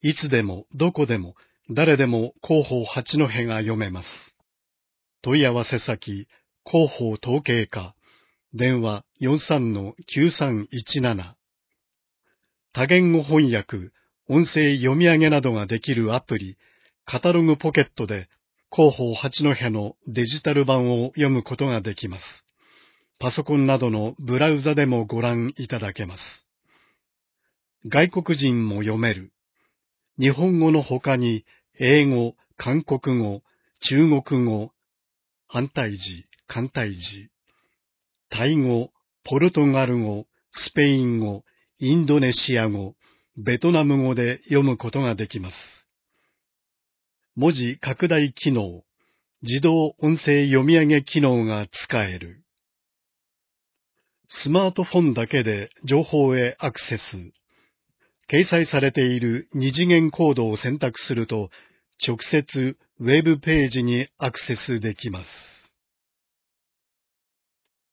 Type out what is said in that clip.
いつでもどこでも誰でも広報八戸が読めます。問い合わせ先、広報統計課、電話43-9317。多言語翻訳、音声読み上げなどができるアプリ、カタログポケットで広報八戸のデジタル版を読むことができます。パソコンなどのブラウザでもご覧いただけます。外国人も読める。日本語の他に英語、韓国語、中国語、繁体字、簡体字、タイ語、ポルトガル語、スペイン語、インドネシア語、ベトナム語で読むことができます。文字拡大機能、自動音声読み上げ機能が使える。スマートフォンだけで情報へアクセス。掲載されている二次元コードを選択すると、直接ウェブページにアクセスできます。